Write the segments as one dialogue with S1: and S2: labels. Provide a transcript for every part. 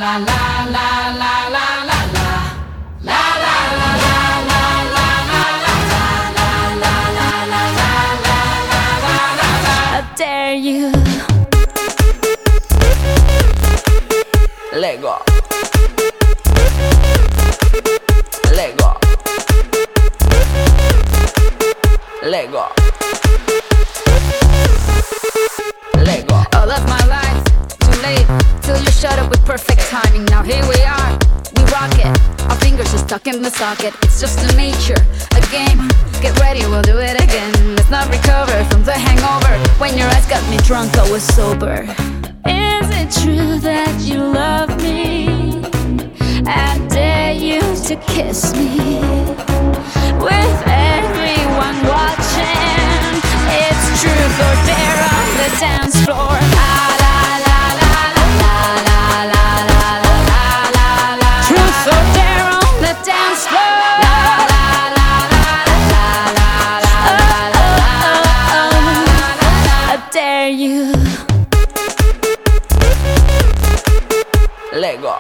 S1: How dare you?
S2: Lego. Lego. Lego. Lego.
S1: All of my life, too late, till you shut up with perfect timing. Now here we are, we rock it. Our fingers are stuck in the socket. It's just a nature, a game. Get ready, we'll do it again. Let's not recover from the hangover. When your eyes got me drunk, I was sober. Is it true that you love me? I dare you to kiss me. With everyone watching, it's truth or dare on the dance floor. La la la la la la la la la la la. Truth or dare on the dance floor. La la la la la la la la. I dare you.
S2: Lego.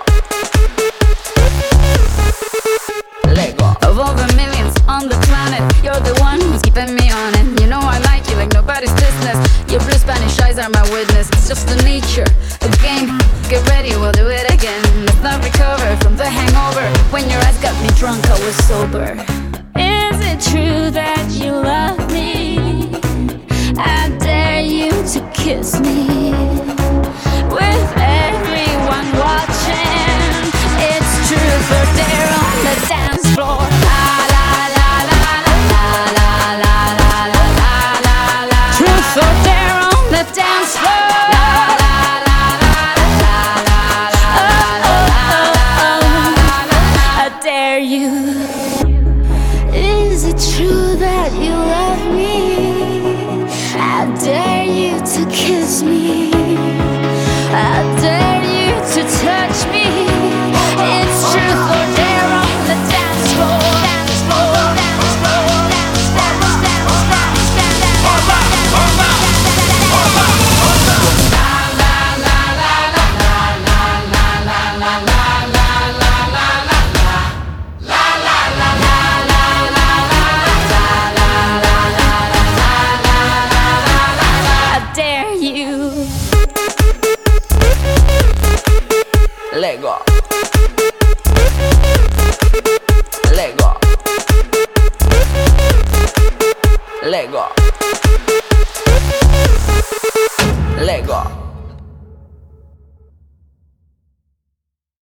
S2: Lego.
S1: Of all the millions on the planet, you're the one who's keeping me on it. You know I like you like nobody's business. Your blue Spanish eyes are my witness. It's just the nature, a game. Get ready, we'll do it again. Let's not recover from the hangover. When your eyes got me drunk, I was sober. Is it true that you love me? I dare you to kiss me. With everyone watching, it's truth or dare on the dance floor. La la la la la la la la la la la. Truth or dare on the dance floor. La la la la la la la. I dare you. Is it true that you love me? I dare you to kiss me. I dare you to touch me. It's truth or dare on the dance floor. Dance floor, dance floor, dance, dance, dance, dance, dance, dance. I dare you.
S2: Lego. Lego. Lego. Lego.